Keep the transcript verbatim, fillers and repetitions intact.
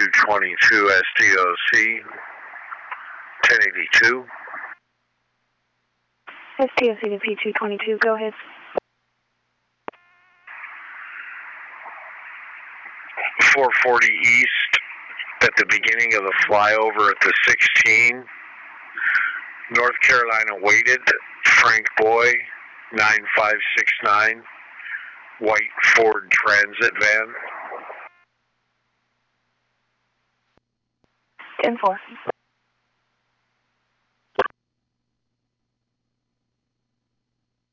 two twenty-two S T O C, ten eighty-two. S T O C to P two twenty-two, go ahead. four forty East, at the beginning of the flyover at the sixteen. North Carolina waited, Frank Boy, nine five six nine, white Ford Transit van. ten four.